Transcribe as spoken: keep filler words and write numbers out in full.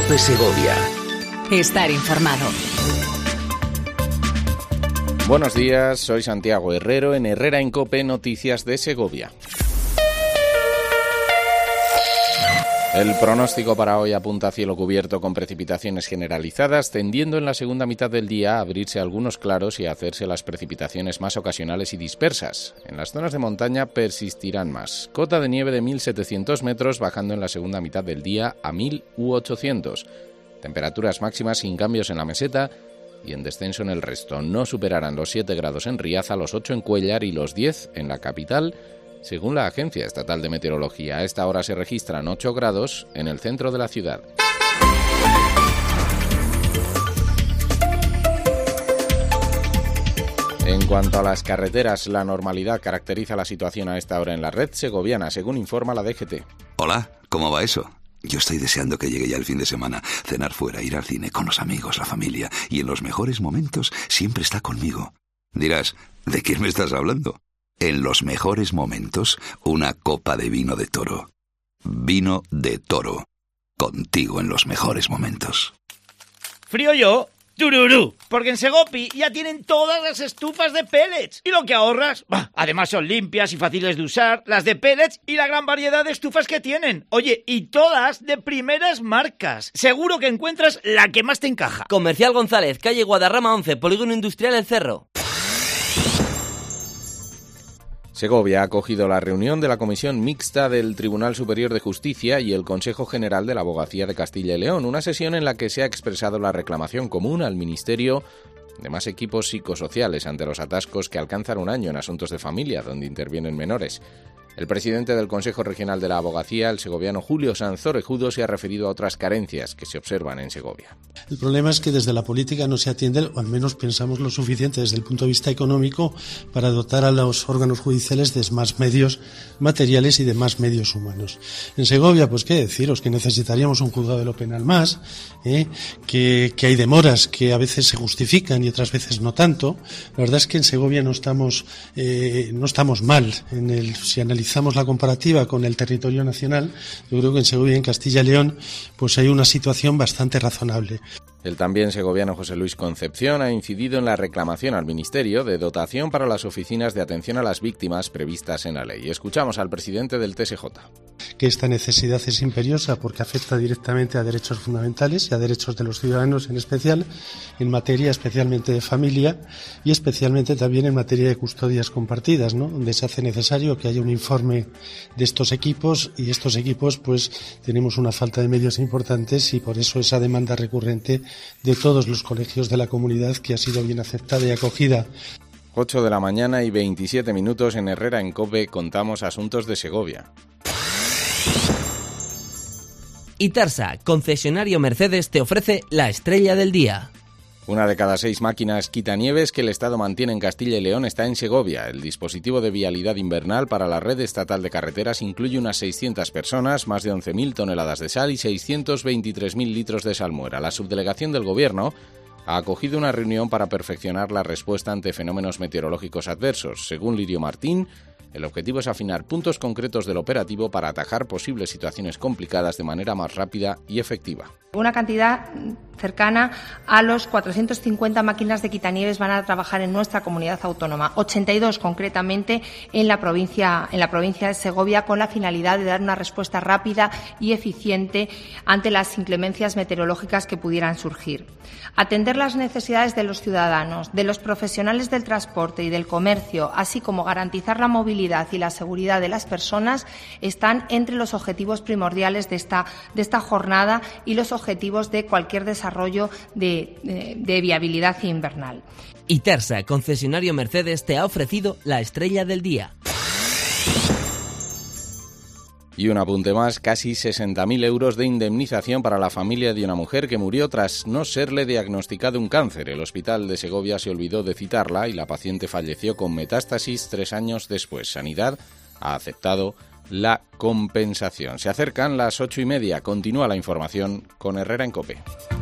COPE Segovia. Estar informado. Buenos días, soy Santiago Herrero en Herrera en COPE, Noticias de Segovia. El pronóstico para hoy apunta a cielo cubierto con precipitaciones generalizadas, tendiendo en la segunda mitad del día a abrirse algunos claros y a hacerse las precipitaciones más ocasionales y dispersas. En las zonas de montaña persistirán más. Cota de nieve de mil setecientos metros, bajando en la segunda mitad del día a mil u ochocientos. Temperaturas máximas sin cambios en la meseta y en descenso en el resto. No superarán los siete grados en Riaza, los ocho en Cuéllar y los diez en la capital, según la Agencia Estatal de Meteorología. A esta hora se registran ocho grados en el centro de la ciudad. En cuanto a las carreteras, la normalidad caracteriza la situación a esta hora en la red segoviana, según informa la D G T. Hola, ¿cómo va eso? Yo estoy deseando que llegue ya el fin de semana, cenar fuera, ir al cine con los amigos, la familia, y en los mejores momentos siempre está conmigo. Dirás, ¿de quién me estás hablando? En los mejores momentos, una copa de vino de Toro. Vino de Toro. Contigo en los mejores momentos. ¿Frío yo? ¡Tururú! Porque en Segopi ya tienen todas las estufas de pellets. ¿Y lo que ahorras? Bah, además son limpias y fáciles de usar, las de pellets y la gran variedad de estufas que tienen. Oye, y todas de primeras marcas. Seguro que encuentras la que más te encaja. Comercial González, calle Guadarrama once, Polígono Industrial El Cerro. Segovia ha acogido la reunión de la Comisión Mixta del Tribunal Superior de Justicia y el Consejo General de la Abogacía de Castilla y León, una sesión en la que se ha expresado la reclamación común al Ministerio de más equipos psicosociales ante los atascos que alcanzan un año en asuntos de familia, donde intervienen menores. El presidente del Consejo Regional de la Abogacía, el segoviano Julio Sanz Orejudo, se ha referido a otras carencias que se observan en Segovia. El problema es que desde la política no se atiende, o al menos pensamos lo suficiente desde el punto de vista económico, para dotar a los órganos judiciales de más medios materiales y de más medios humanos. En Segovia, pues qué deciros, que necesitaríamos un juzgado de lo penal más, ¿eh? que, que hay demoras que a veces se justifican y otras veces no tanto. La verdad es que en Segovia no estamos, eh, no estamos mal. En el, si analizamos la comparativa con el territorio nacional, yo creo que en Segovia y en Castilla y León pues hay una situación bastante razonable. El también segoviano José Luis Concepción ha incidido en la reclamación al Ministerio de dotación para las oficinas de atención a las víctimas previstas en la ley. Escuchamos al presidente del T S J. Que esta necesidad es imperiosa porque afecta directamente a derechos fundamentales y a derechos de los ciudadanos en especial, en materia especialmente de familia y especialmente también en materia de custodias compartidas, ¿no? Donde se hace necesario que haya un informe de estos equipos y estos equipos pues tenemos una falta de medios importantes y por eso esa demanda recurrente de todos los colegios de la comunidad que ha sido bien aceptada y acogida. ocho de la mañana y veintisiete minutos en Herrera en COPE contamos asuntos de Segovia. Itarsa, concesionario Mercedes, te ofrece la estrella del día. Una de cada seis máquinas quitanieves que el Estado mantiene en Castilla y León está en Segovia. El dispositivo de vialidad invernal para la red estatal de carreteras incluye unas seiscientas personas, más de once mil toneladas de sal y seiscientos veintitrés mil litros de salmuera. La subdelegación del Gobierno ha acogido una reunión para perfeccionar la respuesta ante fenómenos meteorológicos adversos. Según Lirio Martín, el objetivo es afinar puntos concretos del operativo para atajar posibles situaciones complicadas de manera más rápida y efectiva. Una cantidad cercana a los cuatrocientas cincuenta máquinas de quitanieves van a trabajar en nuestra comunidad autónoma, ochenta y dos concretamente en la provincia, en la provincia de Segovia, con la finalidad de dar una respuesta rápida y eficiente ante las inclemencias meteorológicas que pudieran surgir. Atender las necesidades de los ciudadanos, de los profesionales del transporte y del comercio, así como garantizar la movilidad y la seguridad de las personas, están entre los objetivos primordiales de esta, de esta jornada y los objetivos de cualquier desarrollo de, de, de viabilidad invernal. Itarsa, concesionario Mercedes, te ha ofrecido la estrella del día. Y un apunte más, casi sesenta mil euros de indemnización para la familia de una mujer que murió tras no serle diagnosticado un cáncer. El hospital de Segovia se olvidó de citarla y la paciente falleció con metástasis tres años después. Sanidad ha aceptado la compensación. Se acercan las ocho y media. Continúa la información con Herrera en COPE.